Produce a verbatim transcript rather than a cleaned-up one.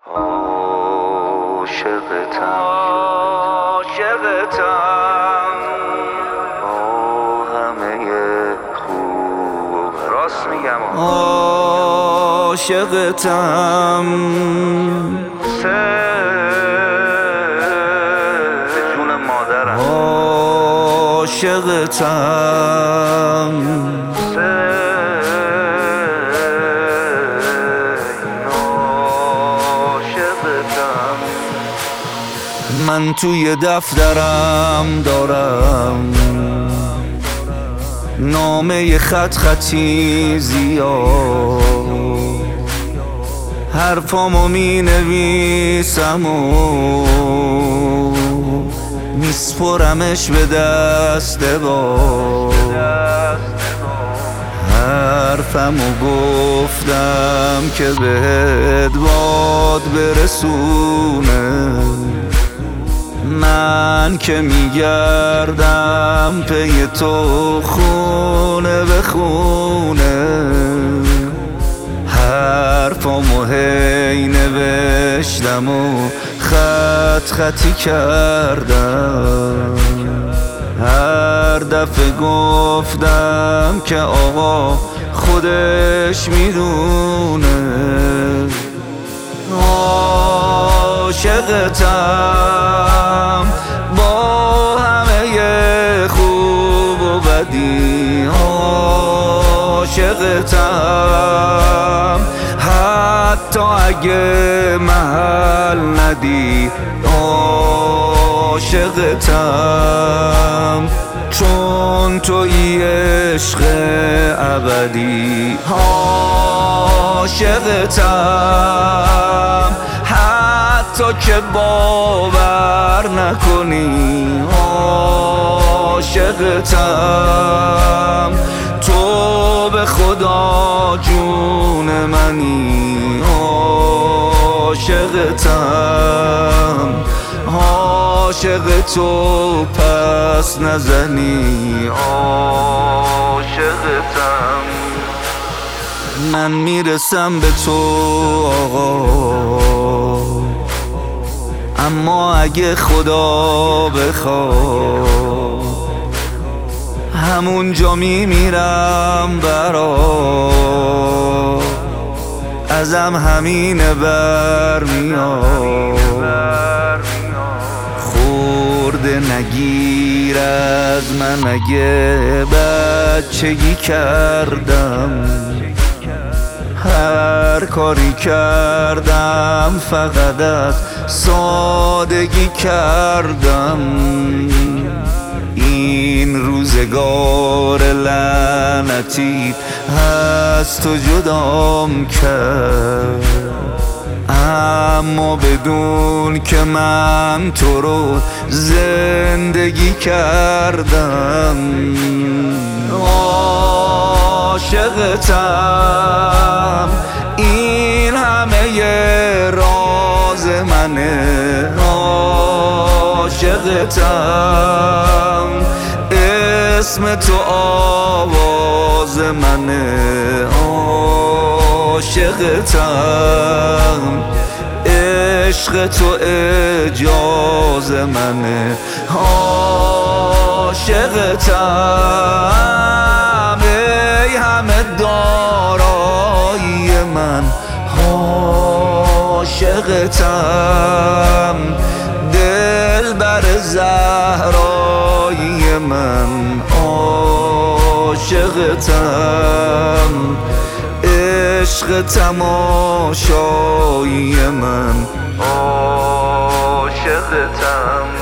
عاشقتم عاشقتم با همه خوب و راست میگم عاشقتم سه جون مادرم عاشقتم من توی دفترم دارم نامه خط خطی زیاد، حرفامو می نویسم و میسپرمش به دست باد. حرفمو گفتم که بهت باد برسونه، من که میگردم پی تو خونه به خونه. حرفامو هی نوشتم و خط خطی کردم، هر دفعه گفتم که آقا خودش میدونه. عاشقتم با همه خوب و بدی، عاشقتم حتی اگه محل ندی، عاشقتم چون تویی عشق ابدی. عاشقتم حتی که باور نکنی، عاشقتم تو به خدا جون منی. عاشقتم عاشق تو پس نزنی، عاشقتم. من میرسم به تو آقا، اما اگه خدا بخواد همونجا میمیرم برات، ازم همینه برمیاد. خورده نگیر از من اگه بچگی کردم، هر کاری کردم فقط از سادگی کردم. این روزگار لعنتی از تو جدام کرد، اما بدون که من تو رو زندگی کردم. عاشقتم این همه راز منه، عاشقتم اسم تو آواز منه، عاشقتم عشق تو اجاز منه، عاشقتم ای همه دارایی من، عاشقتم دلبر زهرایی من، عاشقتم عشق تماشایی من، عاشقتم.